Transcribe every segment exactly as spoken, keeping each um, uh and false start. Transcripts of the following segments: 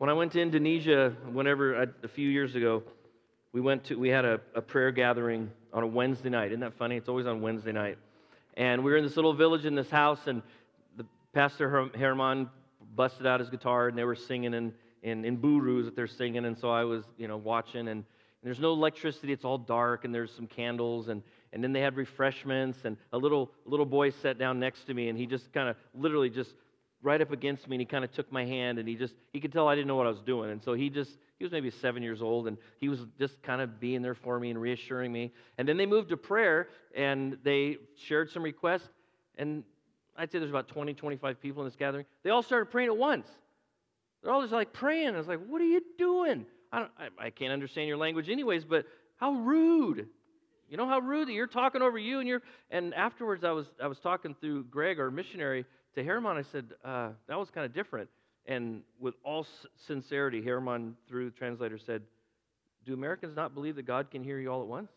When I went to Indonesia, whenever I, a few years ago, we went to we had a, a prayer gathering on a Wednesday night. Isn't that funny? It's always on Wednesday night. And we were in this little village in this house, and the Pastor Her- Herman busted out his guitar, and they were singing in in, in Burus that they're singing. And so I was, you know, watching, and, and there's no electricity. It's all dark, and there's some candles, and and then they had refreshments, and a little little boy sat down next to me, and he just kind of literally just right up against me, and he kind of took my hand, and he just, he could tell I didn't know what I was doing, and so he just, he was maybe seven years old, and he was just kind of being there for me and reassuring me. And then they moved to prayer, and they shared some requests, and I'd say there's about twenty, twenty-five people in this gathering. They all started praying at once. They're all just like praying. I was like, what are you doing? I, don't, I, I can't understand your language anyways, but how rude. You know how rude that you're talking over you, and you're, and afterwards I was, I was talking through Greg, our missionary, to Herman. I said, uh, that was kind of different. And with all sincerity, Herman, through the translator, said, do Americans not believe that God can hear you all at once?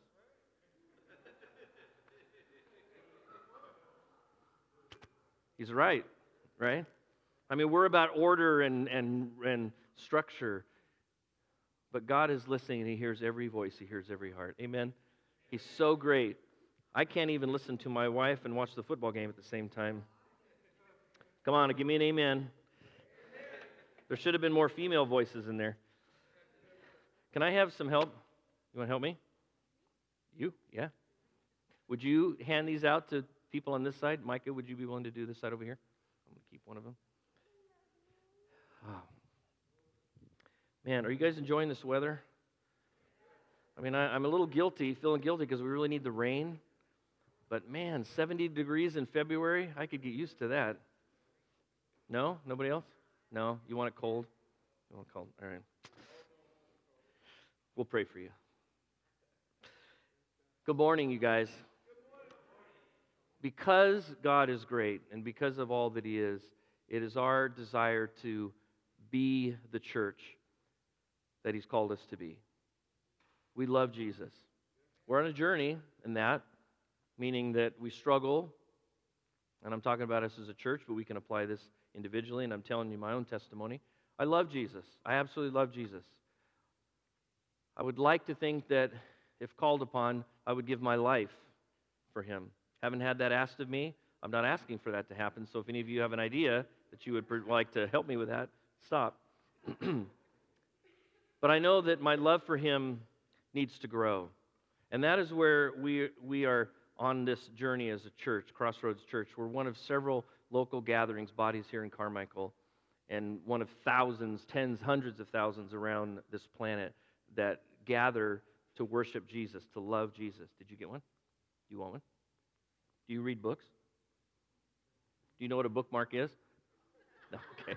He's right, right? I mean, we're about order and, and, and structure, but God is listening, and He hears every voice. He hears every heart. Amen? He's so great. I can't even listen to my wife and watch the football game at the same time. Come on, give me an amen. There should have been more female voices in there. Can I have some help? You want to help me? You? Yeah. Would you hand these out to people on this side? Micah, would you be willing to do this side over here? I'm going to keep one of them. Oh. Man, are you guys enjoying this weather? I mean, I, I'm a little guilty, feeling guilty because we really need the rain. But man, seventy degrees in February, I could get used to that. No? Nobody else? No? You want it cold? You want it cold? All right. We'll pray for you. Good morning, you guys. Because God is great and because of all that He is, it is our desire to be the church that He's called us to be. We love Jesus. We're on a journey in that, meaning that we struggle, and I'm talking about us as a church, but we can apply this individually, and I'm telling you my own testimony. I love Jesus. I absolutely love Jesus. I would like to think that if called upon, I would give my life for Him. Haven't had that asked of me. I'm not asking for that to happen, so if any of you have an idea that you would like to help me with that, stop. But I know that my love for Him needs to grow, and that is where we we are on this journey as a church, Crossroads Church. We're one of several local gatherings, bodies here in Carmichael, and one of thousands, tens, hundreds of thousands around this planet that gather to worship Jesus, to love Jesus. Did you get one? Do you want one? Do you read books? Do you know what a bookmark is? No, okay.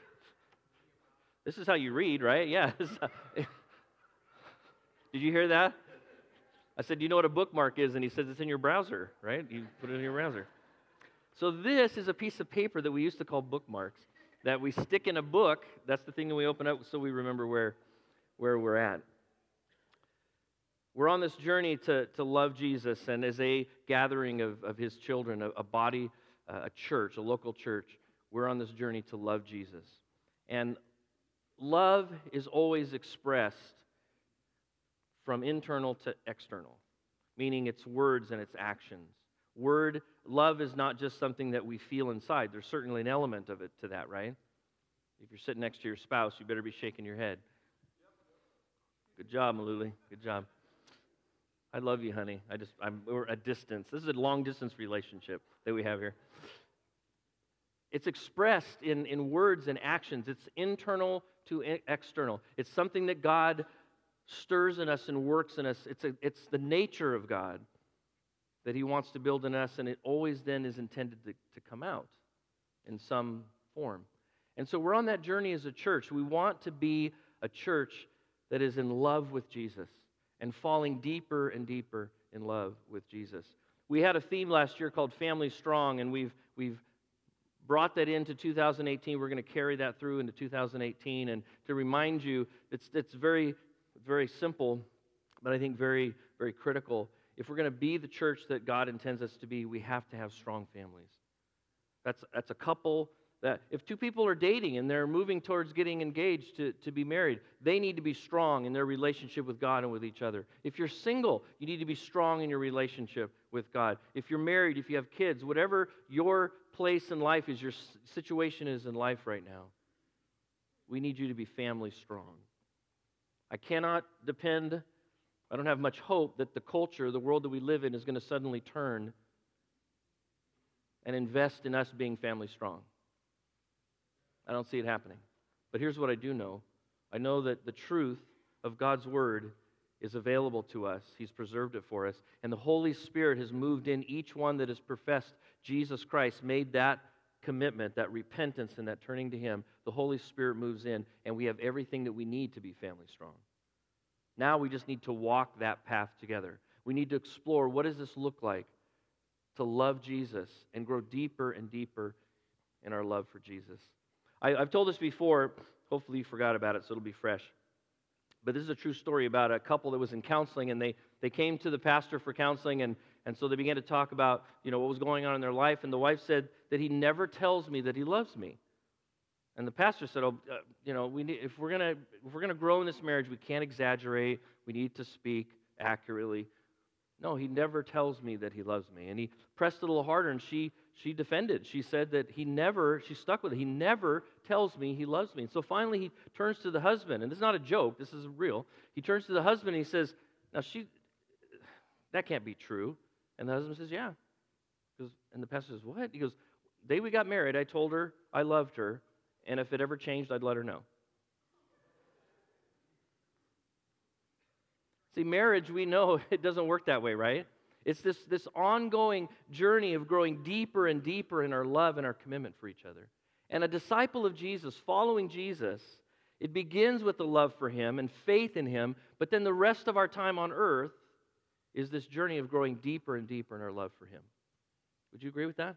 This is how you read, right? Yeah. Did you hear that? I said, do you know what a bookmark is? And he says, it's in your browser, right? You put it in your browser. So this is a piece of paper that we used to call bookmarks that we stick in a book. That's the thing that we open up so we remember where, where we're at. We're on this journey to, to love Jesus, and as a gathering of, of His children, a, a body, uh, a church, a local church, we're on this journey to love Jesus. And love is always expressed from internal to external, meaning it's words and it's actions. Word, love is not just something that we feel inside. There's certainly an element of it to that, right? If you're sitting next to your spouse, you better be shaking your head. Good job, Maluli. Good job. I love you, honey. I just, I'm, we're at distance. This is a long-distance relationship that we have here. It's expressed in, in words and actions. It's internal to external. It's something that God stirs in us and works in us. It's, a, it's the nature of God that He wants to build in us, and it always then is intended to, to come out in some form. And so we're on that journey as a church. We want to be a church that is in love with Jesus and falling deeper and deeper in love with Jesus. We had a theme last year called Family Strong, and we've we've brought that into two thousand eighteen. We're going to carry that through into two thousand eighteen. And to remind you, it's it's very, very simple, but I think very, very critical. If we're going to be the church that God intends us to be, we have to have strong families. That's that's a couple That if two people are dating and they're moving towards getting engaged to, to be married, they need to be strong in their relationship with God and with each other. If you're single, you need to be strong in your relationship with God. If you're married, if you have kids, whatever your place in life is, your situation is in life right now, we need you to be family strong. I cannot depend, I don't have much hope that the culture, the world that we live in is going to suddenly turn and invest in us being family strong. I don't see it happening. But here's what I do know. I know that the truth of God's Word is available to us. He's preserved it for us. And the Holy Spirit has moved in each one that has professed Jesus Christ, made that commitment, that repentance, and that turning to Him. The Holy Spirit moves in, and we have everything that we need to be family strong. Now we just need to walk that path together. We need to explore, what does this look like to love Jesus and grow deeper and deeper in our love for Jesus. I, I've told this before. Hopefully you forgot about it, so it'll be fresh. But this is a true story about a couple that was in counseling, and they, they came to the pastor for counseling, and, and so they began to talk about, you know, what was going on in their life, and the wife said that he never tells me that he loves me. And the pastor said, oh, uh, you know, we need, if we're gonna if we're gonna grow in this marriage, we can't exaggerate. We need to speak accurately. No, he never tells me that he loves me. And he pressed it a little harder, and she she defended. She said that he never, she stuck with it. He never tells me he loves me. And so finally he turns to the husband, and this is not a joke, this is real. He turns to the husband and he says, now she, that can't be true. And the husband says, yeah. He goes, and the pastor says, what? He goes, the day we got married, I told her I loved her, and if it ever changed, I'd let her know. See, marriage, we know it doesn't work that way, right? It's this, this ongoing journey of growing deeper and deeper in our love and our commitment for each other. And a disciple of Jesus, following Jesus, it begins with the love for Him and faith in Him, but then the rest of our time on earth is this journey of growing deeper and deeper in our love for Him. Would you agree with that?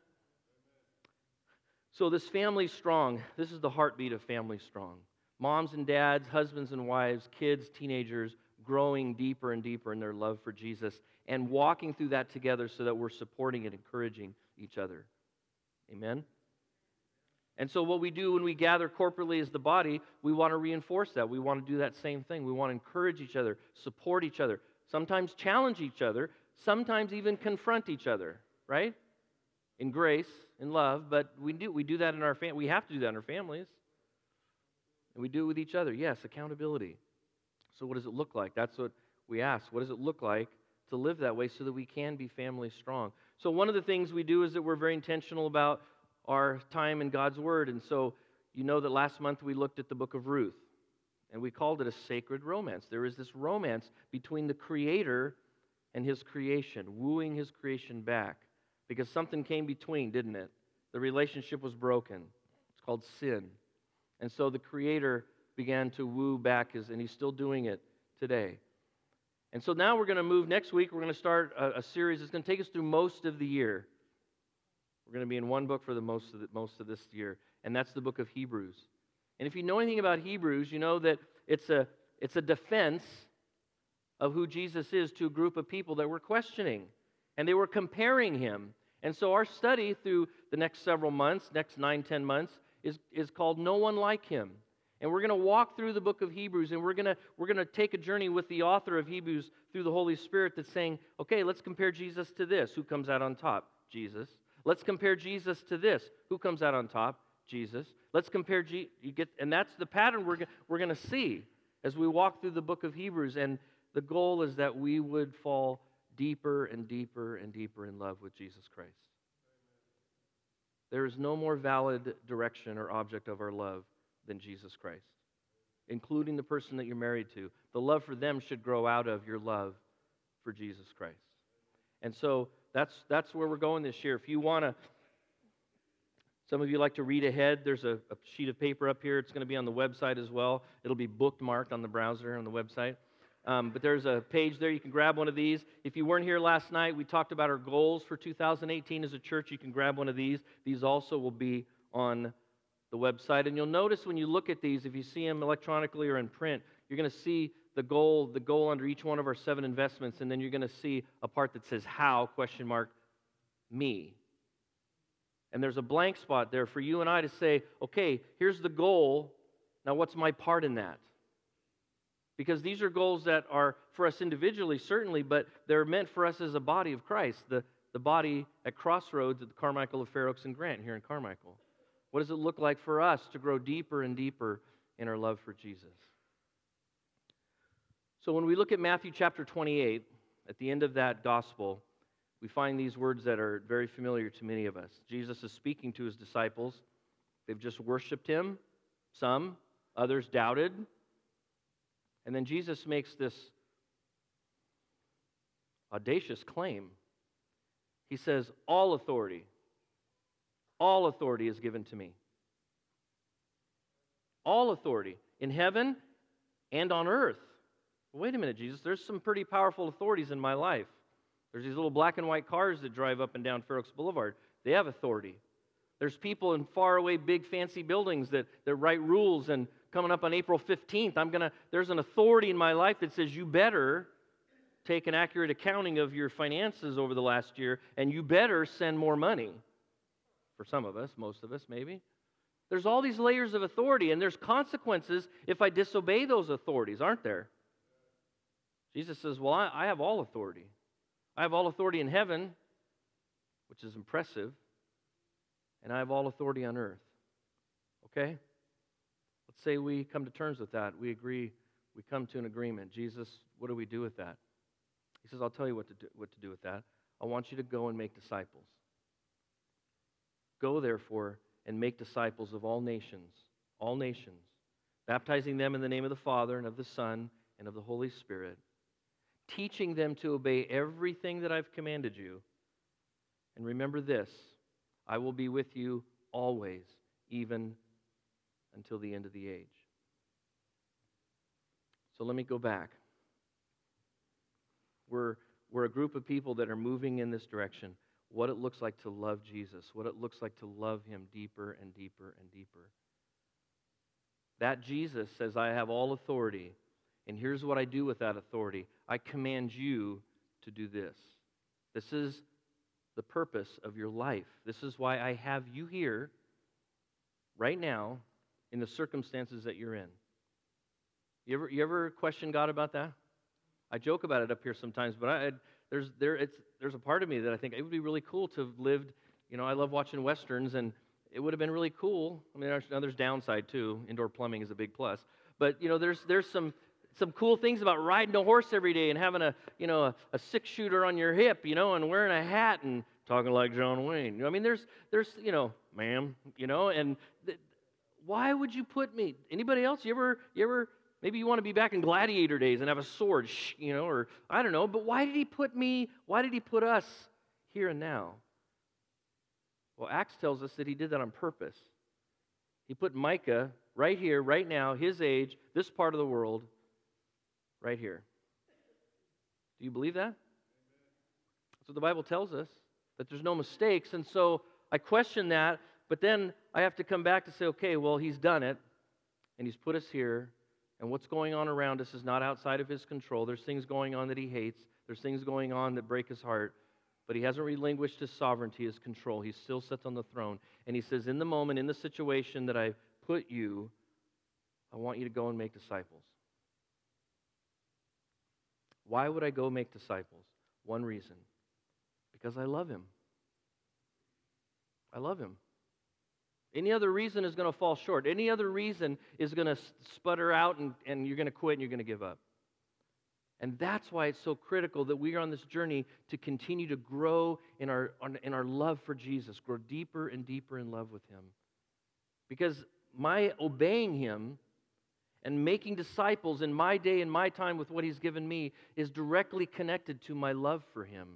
So this family strong, this is the heartbeat of family strong. Moms and dads, husbands and wives, kids, teenagers, growing deeper and deeper in their love for Jesus and walking through that together so that we're supporting and encouraging each other. Amen? And so what we do when we gather corporately as the body, we want to reinforce that. We want to do that same thing. We want to encourage each other, support each other, sometimes challenge each other, sometimes even confront each other, right? In grace, in love, but we do we do that in our fam- we have to do that in our families. And we do it with each other. Yes, accountability. So what does it look like? That's what we ask. What does it look like to live that way so that we can be family strong? So one of the things we do is that we're very intentional about our time in God's Word. And so you know that last month we looked at the book of Ruth, and we called it a sacred romance. There is this romance between the Creator and His creation, wooing His creation back, because something came between, didn't it? The relationship was broken. It's called sin. And so the Creator began to woo back His, and He's still doing it today. And so now we're going to move, next week we're going to start a, a series that's going to take us through most of the year. We're going to be in one book for the most of the, most of this year, and that's the book of Hebrews. And if you know anything about Hebrews, you know that it's a it's a defense of who Jesus is to a group of people that were questioning, and they were comparing Him. And so our study through the next several months, next nine, ten months, is, is called No One Like Him. And we're going to walk through the book of Hebrews, and we're going to we're going to take a journey with the author of Hebrews through the Holy Spirit that's saying, okay, let's compare Jesus to this. Who comes out on top? Jesus. Let's compare Jesus to this. Who comes out on top? Jesus. Let's compare Je- you get, and that's the pattern we're go- we're going to see as we walk through the book of Hebrews. And the goal is that we would fall deeper and deeper and deeper in love with Jesus Christ. There is no more valid direction or object of our love than Jesus Christ, including the person that you're married to. The love for them should grow out of your love for Jesus Christ. And so that's that's where we're going this year. If you want to, some of you like to read ahead, there's a, a sheet of paper up here. It's going to be on the website as well. It'll be bookmarked on the browser on the website. Um, but there's a page there. You can grab one of these. If you weren't here last night, we talked about our goals for two thousand eighteen as a church. You can grab one of these. These also will be on the website. And you'll notice when you look at these, if you see them electronically or in print, you're going to see the goal, the goal under each one of our seven investments, and then you're going to see a part that says how, question mark, me. And there's a blank spot there for you and I to say, okay, here's the goal. Now what's my part in that? Because these are goals that are for us individually, certainly, but they're meant for us as a body of Christ, the, the body at Crossroads at the Carmichael of Fair Oaks and Grant here in Carmichael. What does it look like for us to grow deeper and deeper in our love for Jesus? So when we look at Matthew chapter twenty-eight, at the end of that gospel, we find these words that are very familiar to many of us. Jesus is speaking to his disciples. They've just worshiped him. Some, others doubted. And then Jesus makes this audacious claim. He says, all authority, all authority is given to me. All authority in heaven and on earth. Wait a minute, Jesus, there's some pretty powerful authorities in my life. There's these little black and white cars that drive up and down Fair Oaks Boulevard. They have authority. There's people in faraway, big, fancy buildings that, that write rules, and coming up on April fifteenth, I'm gonna. There's an authority in my life that says you better take an accurate accounting of your finances over the last year, and you better send more money. For some of us, most of us, maybe. There's all these layers of authority, and there's consequences if I disobey those authorities, aren't there? Jesus says, well, I, I have all authority. I have all authority in heaven, which is impressive, and I have all authority on earth. Okay? Let's say we come to terms with that. We agree, we come to an agreement. Jesus, what do we do with that? He says, I'll tell you what to do, what to do with that. I want you to go and make disciples. Go, therefore, and make disciples of all nations, all nations, baptizing them in the name of the Father and of the Son and of the Holy Spirit, teaching them to obey everything that I've commanded you. And remember this, I will be with you always, even until the end of the age. So let me go back. We're, we're a group of people that are moving in this direction. What it looks like to love Jesus, what it looks like to love him deeper and deeper and deeper. That Jesus says, I have all authority, and here's what I do with that authority. I command you to do this. This is the purpose of your life. This is why I have you here right now in the circumstances that you're in. You ever, you ever question God about that? I joke about it up here sometimes, but I, there's there it's there's a part of me that I think it would be really cool to have lived. You know, I love watching westerns, and it would have been really cool. I mean, there's, now there's downside too. Indoor plumbing is a big plus, but you know, there's there's some some cool things about riding a horse every day and having a you know a, a six shooter on your hip, you know, and wearing a hat and talking like John Wayne. You know, I mean, there's there's you know, ma'am, you know, and th- why would you put me? Anybody else? You ever you ever? Maybe you want to be back in gladiator days and have a sword, you know, or I don't know. But why did he put me, why did he put us here and now? Well, Acts tells us that he did that on purpose. He put Micah right here, right now, his age, this part of the world, right here. Do you believe that? That's what the Bible tells us, that there's no mistakes. And so I question that, but then I have to come back to say, okay, well, he's done it, and he's put us here. And what's going on around us is not outside of his control. There's things going on that he hates. There's things going on that break his heart. But he hasn't relinquished his sovereignty, his control. He still sits on the throne. And he says, in the moment, in the situation that I've put you, I want you to go and make disciples. Why would I go make disciples? One reason. Because I love him. I love him. Any other reason is going to fall short. Any other reason is going to sputter out, and, and you're going to quit and you're going to give up. And that's why it's so critical that we are on this journey to continue to grow in our, in our love for Jesus, grow deeper and deeper in love with him. Because my obeying him and making disciples in my day and my time with what he's given me is directly connected to my love for him.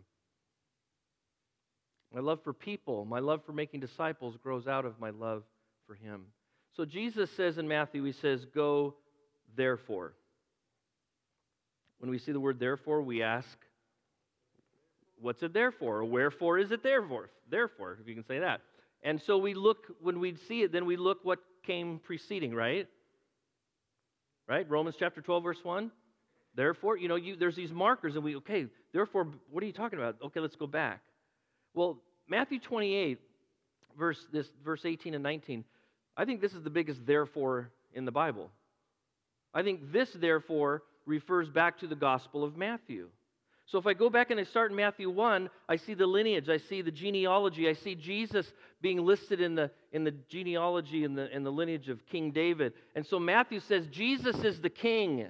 My love for people, my love for making disciples grows out of my love for him. So Jesus says in Matthew, he says, go therefore. When we see the word therefore, we ask, what's it there for? Or wherefore is it there for? Therefore, if you can say that. And so we look, when we see it, then we look what came preceding, right? Right? Romans chapter twelve, verse one. Therefore, you know, you, there's these markers, and we, okay, therefore, what are you talking about? Okay, let's go back. Well, Matthew twenty-eight verse, this, verse eighteen and nineteen, I think this is the biggest therefore in the Bible. I think this therefore refers back to the Gospel of Matthew. So if I go back and I start in Matthew one, I see the lineage, I see the genealogy, I see Jesus being listed in the, in the genealogy and the, in the lineage of King David. And so Matthew says Jesus is the king.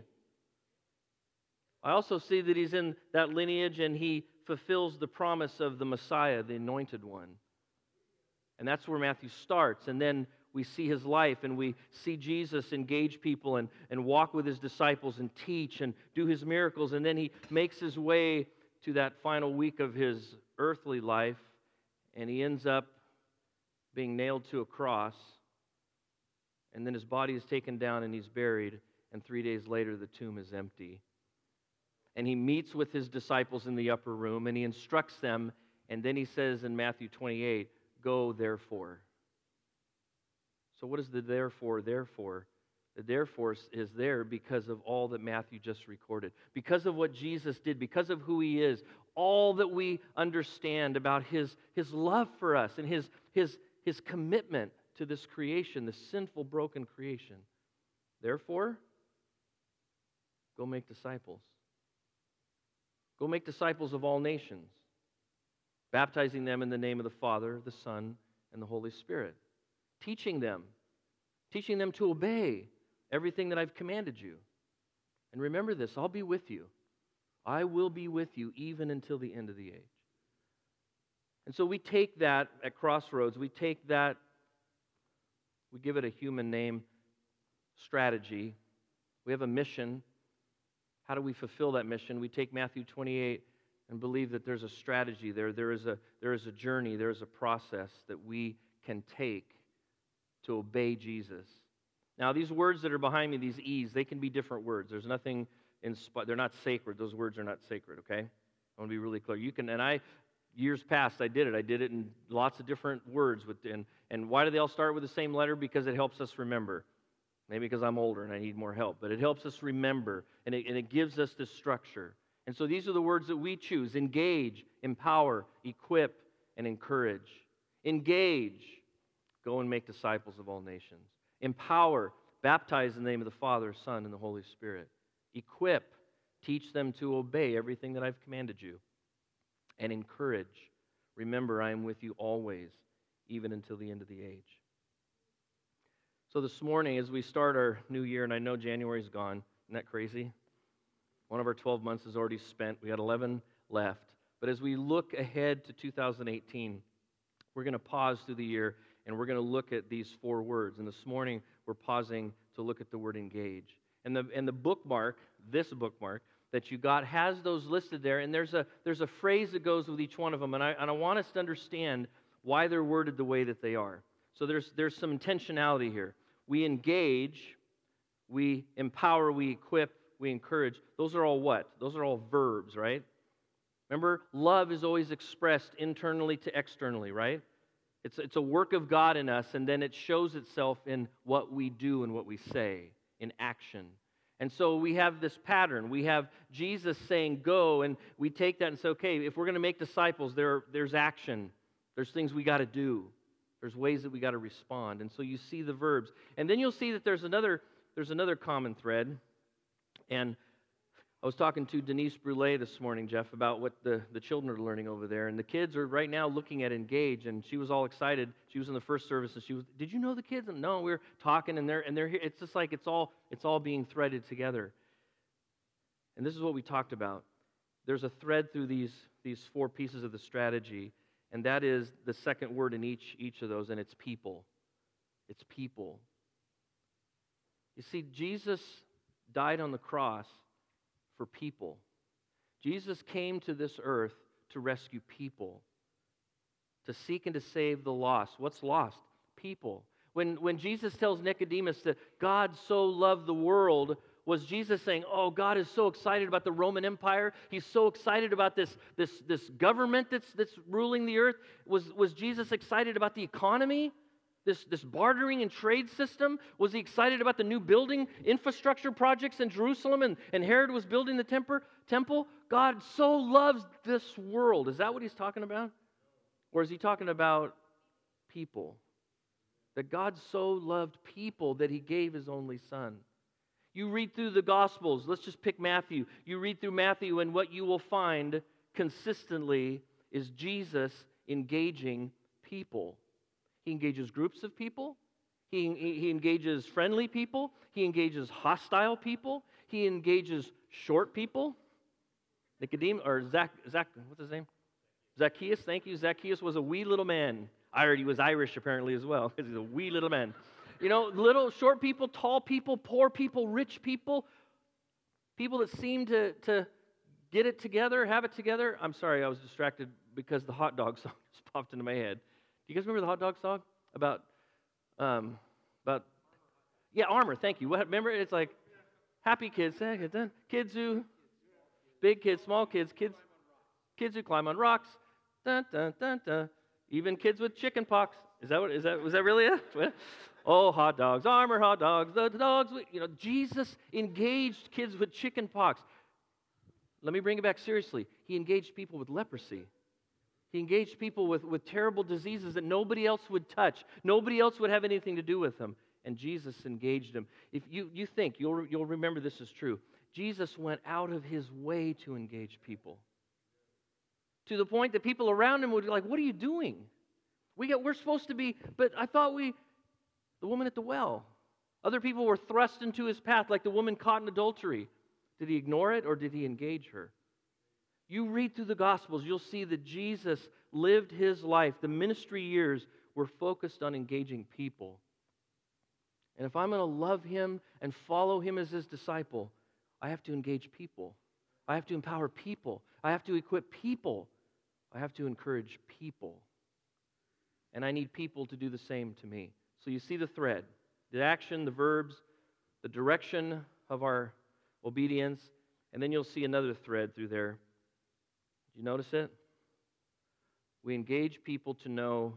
I also see that he's in that lineage and he fulfills the promise of the Messiah, the anointed one. And that's where Matthew starts. And then we see his life and we see Jesus engage people and, and walk with his disciples and teach and do his miracles. And then he makes his way to that final week of his earthly life and he ends up being nailed to a cross. And then his body is taken down and he's buried. And three days later the tomb is empty. And he meets with his disciples in the upper room and he instructs them. And then he says in Matthew twenty-eight, go therefore. So what is the therefore, therefore? The therefore is there because of all that Matthew just recorded. Because of what Jesus did, because of who he is, all that we understand about his, his love for us and his, his, his commitment to this creation, this sinful, broken creation. Therefore, go make disciples. Go make disciples of all nations, baptizing them in the name of the Father, the Son, and the Holy Spirit. Teaching them, teaching them to obey everything that I've commanded you. And remember this, I'll be with you. I will be with you even until the end of the age. And so we take that at Crossroads, we take that, we give it a human name, strategy. We have a mission. How do we fulfill that mission? We take Matthew twenty-eight and believe that there's a strategy there. There is a, there is a journey, there is a process that we can take to obey Jesus. Now, these words that are behind me, these E's, they can be different words. There's nothing, inspi- they're not sacred. Those words are not sacred, okay? I want to be really clear. You can, and I, years past, I did it. I did it in lots of different words. With, and, and why do they all start with the same letter? Because it helps us remember. Maybe because I'm older and I need more help. But it helps us remember, and it, and it gives us this structure. And so these are the words that we choose. Engage, empower, equip, and encourage. Engage. Go and make disciples of all nations. Empower, baptize in the name of the Father, Son, and the Holy Spirit. Equip, teach them to obey everything that I've commanded you. And encourage, remember I am with you always, even until the end of the age. So this morning, as we start our new year, and I know January's gone, isn't that crazy? One of our twelve months is already spent. We got eleven left. But as we look ahead to two thousand eighteen, we're going to pause through the year and we're going to look at these four words. And this morning, we're pausing to look at the word engage. And the, and the bookmark, this bookmark that you got, has those listed there. And there's a, there's a phrase that goes with each one of them. And I, and I want us to understand why they're worded the way that they are. So there's, there's some intentionality here. We engage, we empower, we equip, we encourage. Those are all what? Those are all verbs, right? Remember, love is always expressed internally to externally, right? It's, it's a work of God in us, and then it shows itself in what we do and what we say, in action. And so we have this pattern. We have Jesus saying, go, and we take that and say, okay, if we're going to make disciples, there, there's action. There's things we got to do. There's ways that we got to respond. And so you see the verbs. And then you'll see that there's another, there's another common thread. And I was talking to Denise Brulé this morning, Jeff, about what the, the children are learning over there. And the kids are right now looking at Engage, and she was all excited. She was in the first service, and she was, did you know the kids? And no, we were talking, and they're, and they're here. It's just like it's all, it's all being threaded together. And this is what we talked about. There's a thread through these, these four pieces of the strategy, and that is the second word in each, each of those, and it's people. It's people. You see, Jesus died on the cross for people. Jesus came to this earth to rescue people, to seek and to save the lost. What's lost? People. When, when Jesus tells Nicodemus that God so loved the world, was Jesus saying, oh, God is so excited about the Roman Empire. He's so excited about this, this, this government that's, that's ruling the earth. Was, was Jesus excited about the economy? This, this bartering and trade system? Was he excited about the new building infrastructure projects in Jerusalem and, and Herod was building the temper, temple? God so loves this world. Is that what he's talking about? Or is he talking about people. That God so loved people that he gave his only son. You read through the Gospels, let's just pick Matthew. You read through Matthew, and what you will find consistently is Jesus engaging people. He engages groups of people. He, he engages friendly people. He engages hostile people. He engages short people. Nicodemus, or Zach, Zach, what's his name? Zacchaeus, thank you. Zacchaeus was a wee little man. I heard he was Irish apparently as well, because he's a wee little man. You know, little, short people, tall people, poor people, rich people, people that seem to, to get it together, have it together. I'm sorry, I was distracted because the hot dog song just popped into my head. Do you guys remember the hot dog song? About, um, about, yeah, Armor, thank you. What, remember, it's like, happy kids, kids who, big kids, small kids, kids, kids who climb on rocks, dun, dun, dun, dun. Even kids with chicken pox. Is that what, is that, was that really it? Oh, hot dogs, Armor hot dogs, the dogs. You know, Jesus engaged kids with chicken pox. Let me bring it back seriously. He engaged people with leprosy. He engaged people with, with terrible diseases that nobody else would touch. Nobody else would have anything to do with them. And Jesus engaged them. If you, you think, you'll, you'll remember this is true. Jesus went out of his way to engage people. To the point that people around him would be like, what are you doing? We get, we're supposed to be, but I thought we, the woman at the well. Other people were thrust into his path, like the woman caught in adultery. Did he ignore it or did he engage her? You read through the Gospels, you'll see that Jesus lived his life. The ministry years were focused on engaging people. And if I'm going to love him and follow him as his disciple, I have to engage people. I have to empower people. I have to equip people. I have to encourage people. And I need people to do the same to me. So you see the thread, the action, the verbs, the direction of our obedience, and then you'll see another thread through there. Did you notice it? We engage people to know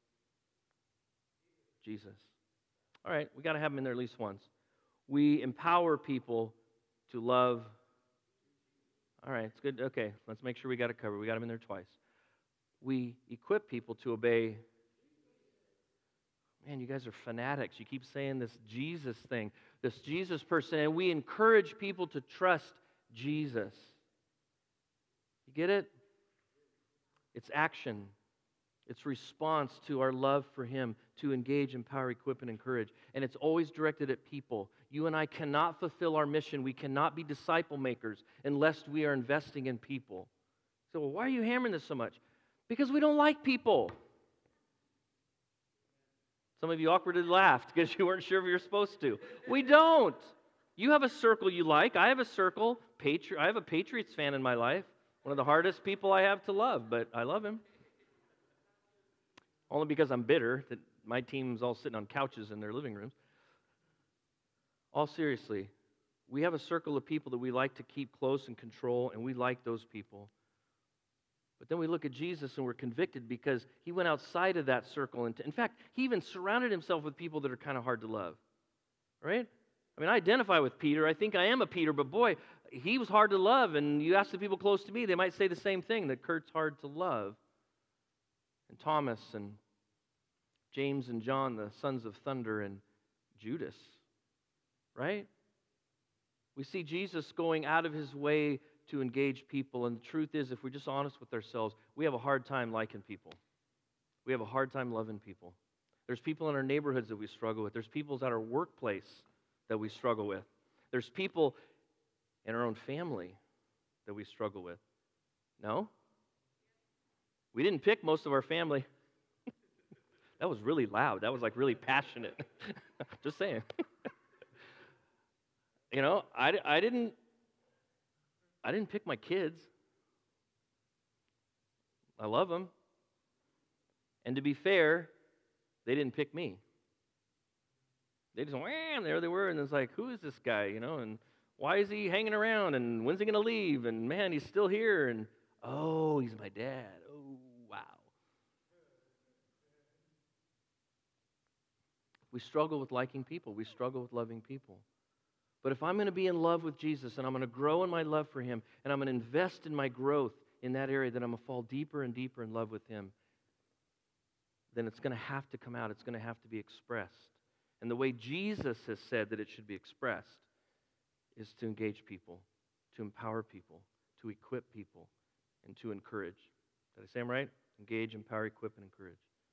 Jesus. All right, we got to have him in there at least once. We empower people to love. All right, it's good. Okay, let's make sure we got it covered. We got him in there twice. We equip people to obey. Man, you guys are fanatics. You keep saying this Jesus thing, this Jesus person, and we encourage people to trust Jesus. You get it? It's action. It's response to our love for him to engage, empower, equip, and encourage. And it's always directed at people. You and I cannot fulfill our mission. We cannot be disciple makers unless we are investing in people. So, well, why are you hammering this so much? Because we don't like people. Some of you awkwardly laughed because you weren't sure if you were supposed to. We don't. You have a circle you like. I have a circle. Patri- I have a Patriots fan in my life. One of the hardest people I have to love, but I love him. Only because I'm bitter that my team's all sitting on couches in their living rooms. All seriously, we have a circle of people that we like to keep close and control, and we like those people. But then we look at Jesus and we're convicted because he went outside of that circle. And in fact, he even surrounded himself with people that are kind of hard to love. Right? I mean, I identify with Peter. I think I am a Peter, but boy, he was hard to love. And you ask the people close to me, they might say the same thing, that Kurt's hard to love. And Thomas and James and John, the sons of thunder, and Judas. Right? We see Jesus going out of his way to engage people, and the truth is, if we're just honest with ourselves, we have a hard time liking people. We have a hard time loving people. There's people in our neighborhoods that we struggle with. There's people at our workplace that we struggle with. There's people in our own family that we struggle with. No? We didn't pick most of our family. That was really loud. That was like really passionate. Just saying. You know, I, I didn't I didn't pick my kids. I love them. And to be fair, they didn't pick me. They just went, and there they were, and it's like, who is this guy, you know, and why is he hanging around, and when's he going to leave, and man, he's still here, and oh, he's my dad. Oh, wow. We struggle with liking people. We struggle with loving people. But if I'm going to be in love with Jesus and I'm going to grow in my love for him and I'm going to invest in my growth in that area, then I'm going to fall deeper and deeper in love with him. then it's going to have to come out. It's going to have to be expressed. And the way Jesus has said that it should be expressed is to engage people, to empower people, to equip people, and to encourage. Did I say them right? Engage, empower, equip, and encourage.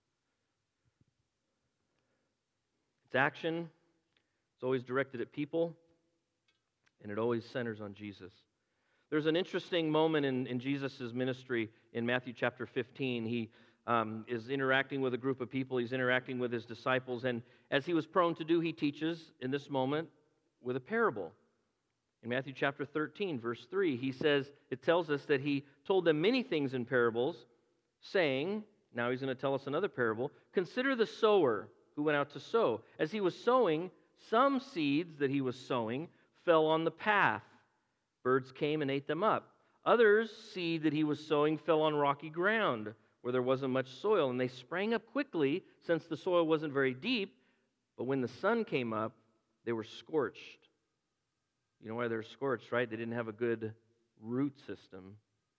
It's action. It's always directed at people, and it always centers on Jesus. There's an interesting moment in, in Jesus' ministry in Matthew chapter fifteen. He um, is interacting with a group of people. He's interacting with his disciples, and as he was prone to do, he teaches in this moment with a parable. In Matthew chapter thirteen, verse three, he says, it tells us that he told them many things in parables, saying, now he's going to tell us another parable, consider the sower who went out to sow. As he was sowing, some seeds that he was sowing fell on the path. Birds came and ate them up. Others, seed that he was sowing, fell on rocky ground, where there wasn't much soil, and they sprang up quickly, since the soil wasn't very deep. But when the sun came up, they were scorched. You know why they're scorched, right? They didn't have a good root system.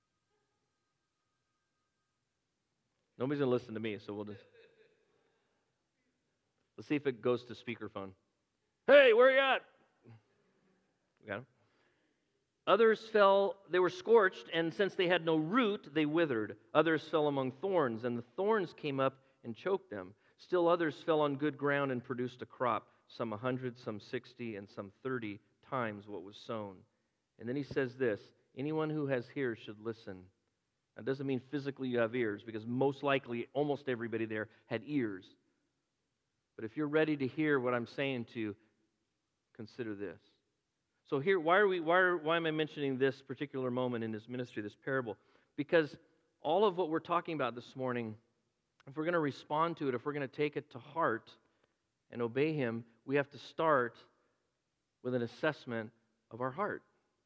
Nobody's going to listen to me, so we'll just... Let's see if it goes to speakerphone. Hey, where are you at? We got him. Others fell, they were scorched, and since they had no root, they withered. Others fell among thorns, and the thorns came up and choked them. Still others fell on good ground and produced a crop, some a hundred, some sixty, and some thirty times what was sown. And then he says this, anyone who has ears should listen. That doesn't mean physically you have ears, because most likely almost everybody there had ears. But if you're ready to hear what I'm saying to you, consider this. So here, why are we? Why, are, why am I mentioning this particular moment in his ministry, this parable? Because all of what we're talking about this morning, if we're going to respond to it, if we're going to take it to heart and obey him, we have to start with an assessment of our heart.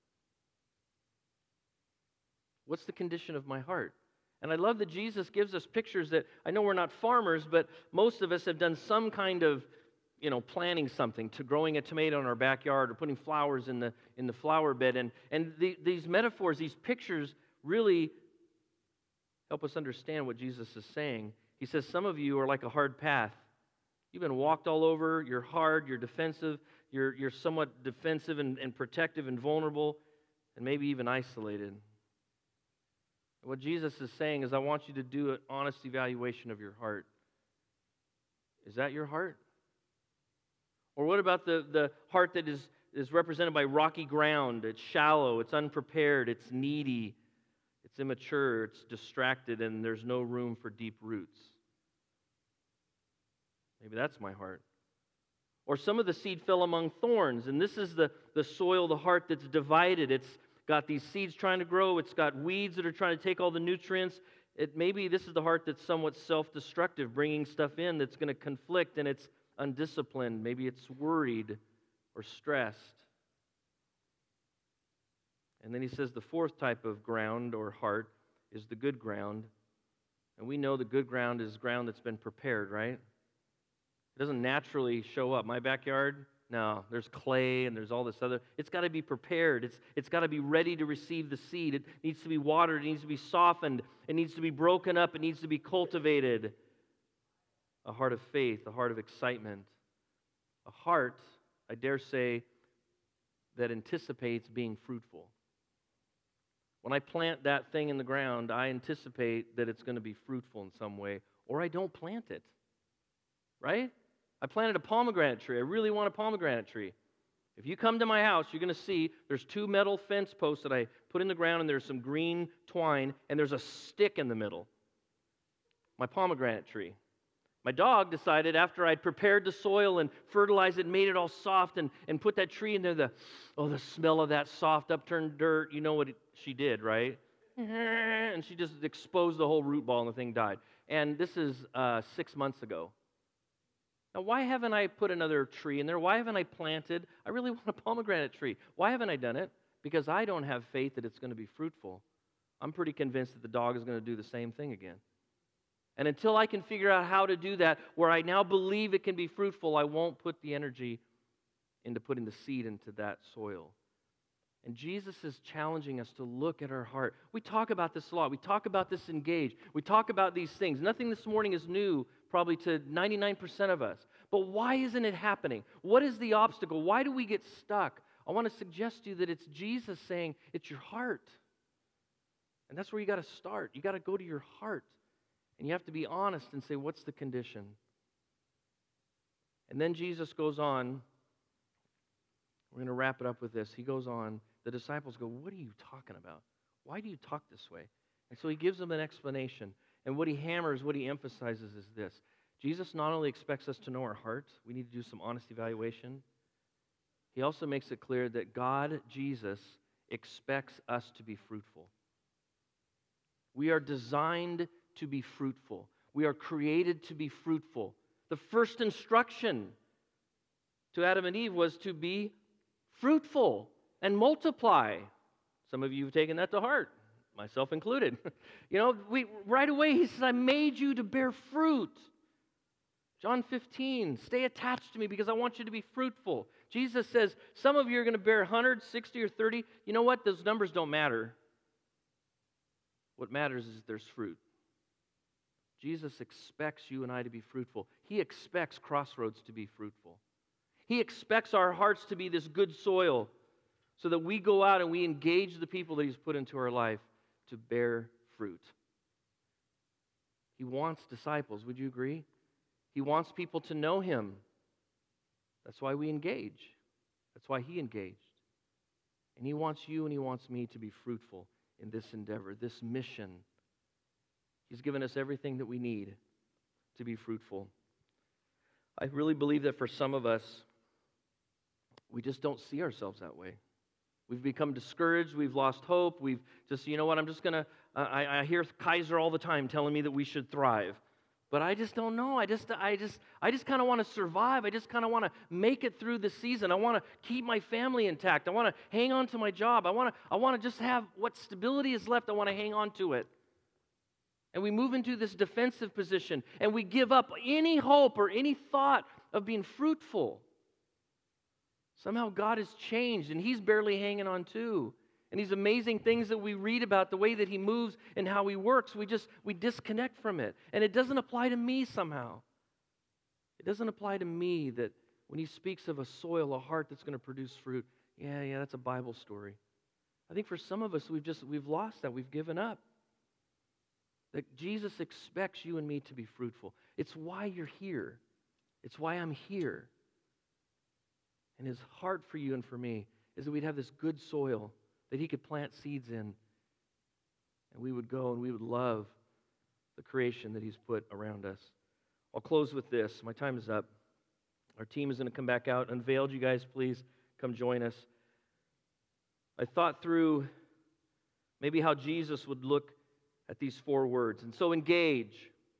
What's the condition of my heart? And I love that Jesus gives us pictures that, I know we're not farmers, but most of us have done some kind of, you know, planting something, to growing a tomato in our backyard or putting flowers in the in the flower bed. And, and the, these metaphors, these pictures really help us understand what Jesus is saying. He says, some of you are like a hard path. You've been walked all over, you're hard, you're defensive, you're, you're somewhat defensive and, and protective and vulnerable, and maybe even isolated. What Jesus is saying is, I want you to do an honest evaluation of your heart. Is that your heart? Or what about the, the heart that is, is represented by rocky ground? It's shallow, it's unprepared, it's needy, it's immature, it's distracted, and there's no room for deep roots. Maybe that's my heart. Or some of the seed fell among thorns, and this is the, the soil, the heart that's divided. It's got these seeds trying to grow. It's got weeds that are trying to take all the nutrients. It, maybe this is the heart that's somewhat self-destructive, bringing stuff in that's going to conflict, and it's undisciplined. Maybe it's worried or stressed. And then he says the fourth type of ground or heart is the good ground. And we know the good ground is ground that's been prepared, right? It doesn't naturally show up. My backyard, no, there's clay and there's all this other. It's got to be prepared. It's, it's got to be ready to receive the seed. It needs to be watered. It needs to be softened. It needs to be broken up. It needs to be cultivated. A heart of faith, a heart of excitement. A heart, I dare say, that anticipates being fruitful. When I plant that thing in the ground, I anticipate that it's going to be fruitful in some way, or I don't plant it. Right? I planted a pomegranate tree. I really want a pomegranate tree. If you come to my house, you're going to see there's two metal fence posts that I put in the ground, and there's some green twine, and there's a stick in the middle. My pomegranate tree. My dog decided after I'd prepared the soil and fertilized it, made it all soft, and, and put that tree in there, the, oh, the smell of that soft upturned dirt, you know what it, she did, right? And she just exposed the whole root ball, and the thing died. And this is uh, six months ago. Now, why haven't I put another tree in there? Why haven't I planted? I really want a pomegranate tree. Why haven't I done it? Because I don't have faith that it's going to be fruitful. I'm pretty convinced that the dog is going to do the same thing again. And until I can figure out how to do that, where I now believe it can be fruitful, I won't put the energy into putting the seed into that soil. And Jesus is challenging us to look at our heart. We talk about this a lot. We talk about this engage. We talk about these things. Nothing this morning is new, probably to ninety-nine percent of us. But why isn't it happening? What is the obstacle? Why do we get stuck? I want to suggest to you that it's Jesus saying, it's your heart. And that's where you got to start. You got to go to your heart. And you have to be honest and say, what's the condition? And then Jesus goes on. We're going to wrap it up with this. He goes on. The disciples go, what are you talking about? Why do you talk this way? And so he gives them an explanation. And what he hammers, what he emphasizes is this. Jesus not only expects us to know our hearts, we need to do some honest evaluation. He also makes it clear that God, Jesus, expects us to be fruitful. We are designed to be fruitful. We are created to be fruitful. The first instruction to Adam and Eve was to be fruitful and multiply. Some of you have taken that to heart, myself included. You know, we right away he says, I made you to bear fruit. John fifteen, stay attached to me because I want you to be fruitful. Jesus says, some of you are going to bear one hundred, sixty, or thirty. You know what? Those numbers don't matter. What matters is there's fruit. Jesus expects you and I to be fruitful. He expects Crossroads to be fruitful. He expects our hearts to be this good soil so that we go out and we engage the people that He's put into our life to bear fruit. He wants disciples. Would you agree? He wants people to know Him. That's why we engage. That's why He engaged. And He wants you and He wants me to be fruitful in this endeavor, this mission. He's given us everything that we need to be fruitful. I really believe that for some of us, we just don't see ourselves that way. We've become discouraged. We've lost hope. We've just, you know what, I'm just going to, uh, I, I hear Kaiser all the time telling me that we should thrive. But I just don't know. I just, I just, I just kind of want to survive. I just kind of want to make it through the season. I want to keep my family intact. I want to hang on to my job. I want to, I want to just have what stability is left. I want to hang on to it. And we move into this defensive position, and we give up any hope or any thought of being fruitful. Somehow God has changed, and He's barely hanging on too. And these amazing things that we read about, the way that He moves and how He works, we just, we disconnect from it. And it doesn't apply to me somehow. It doesn't apply to me that when He speaks of a soil, a heart that's going to produce fruit, yeah, yeah, that's a Bible story. I think for some of us, we've just, we've lost that. We've given up. That Jesus expects you and me to be fruitful. It's why you're here. It's why I'm here. And His heart for you and for me is that we'd have this good soil that He could plant seeds in. And we would go and we would love the creation that He's put around us. I'll close with this. My time is up. Our team is going to come back out. Unveiled, you guys, please come join us. I thought through maybe how Jesus would look at these four words. And so engage.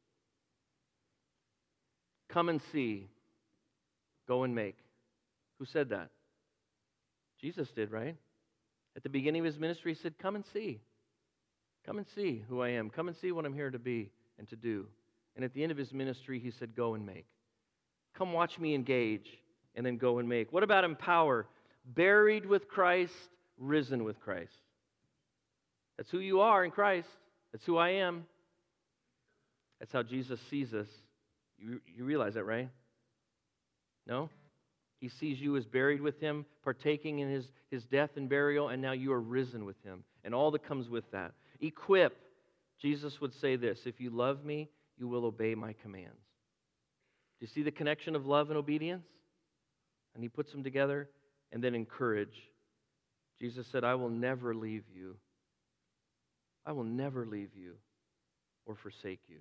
Come and see. Go and make. Who said that? Jesus did, right? At the beginning of His ministry, He said, come and see. Come and see who I am. Come and see what I'm here to be and to do. And at the end of His ministry, He said, go and make. Come watch me engage and then go and make. What about empower? Buried with Christ, risen with Christ. That's who you are in Christ. That's who I am. That's how Jesus sees us. You, you realize that, right? No? He sees you as buried with Him, partaking in his, his death and burial, and now you are risen with Him, and all that comes with that. Equip. Jesus would say this, if you love me, you will obey my commands. Do you see the connection of love and obedience? And He puts them together. And then encourage. Jesus said, I will never leave you. I will never leave you or forsake you.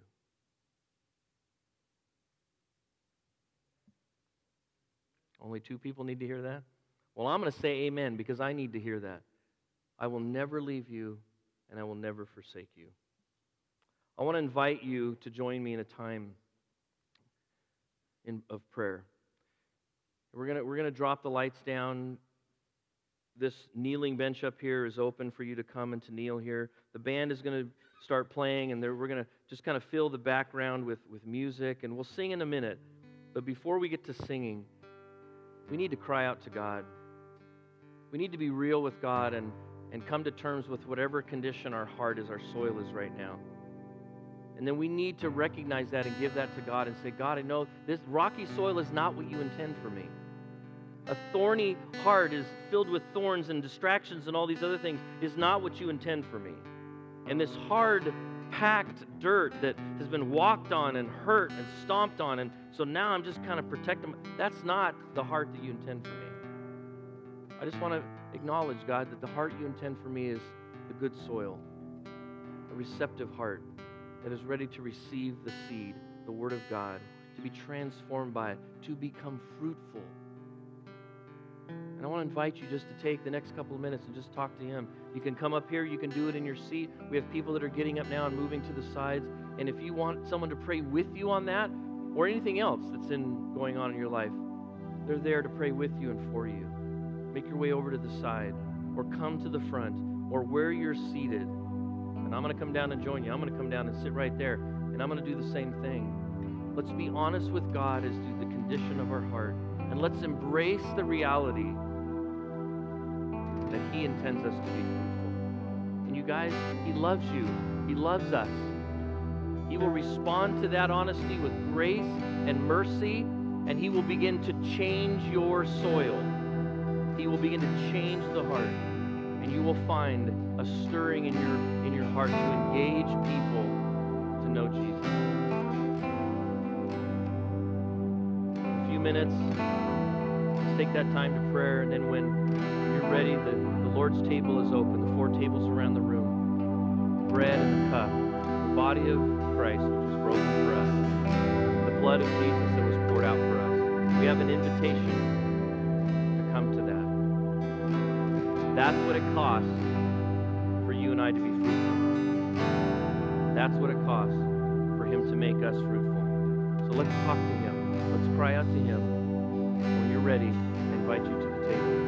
Only two people need to hear that? Well, I'm going to say amen because I need to hear that. I will never leave you and I will never forsake you. I want to invite you to join me in a time in, of prayer. We're going to, we're going to drop the lights down. This kneeling bench up here is open for you to come and to kneel here. The band is going to start playing, and we're going to just kind of fill the background with, with music, and we'll sing in a minute. But before we get to singing, we need to cry out to God. We need to be real with God and, and come to terms with whatever condition our heart is, our soil is right now. And then we need to recognize that and give that to God and say, God, I know this rocky soil is not what you intend for me. A thorny heart is filled with thorns and distractions and all these other things is not what you intend for me. And this hard, packed dirt that has been walked on and hurt and stomped on, and so now I'm just kind of protecting, that's not the heart that you intend for me. I just want to acknowledge, God, that the heart you intend for me is the good soil, a receptive heart that is ready to receive the seed, the Word of God, to be transformed by it, to become fruitful. And I want to invite you just to take the next couple of minutes and just talk to Him. You can come up here. You can do it in your seat. We have people that are getting up now and moving to the sides. And if you want someone to pray with you on that or anything else that's in going on in your life, they're there to pray with you and for you. Make your way over to the side or come to the front or where you're seated. And I'm going to come down and join you. I'm going to come down and sit right there. And I'm going to do the same thing. Let's be honest with God as to the condition of our heart. And let's embrace the reality that He intends us to be fruitful. And you guys, He loves you. He loves us. He will respond to that honesty with grace and mercy, and He will begin to change your soil. He will begin to change the heart, and you will find a stirring in your, in your heart to engage people to know Jesus. A few minutes. Let's take that time to prayer, and then when you're ready, the, the Lord's table is open, the four tables around the room, the bread and the cup, the body of Christ, which was broken for us, the blood of Jesus that was poured out for us. We have an invitation to come to that. That's what it costs for you and I to be fruitful. That's what it costs for Him to make us fruitful. So let's talk to Him. Let's cry out to Him. When you're ready, I invite you to the table.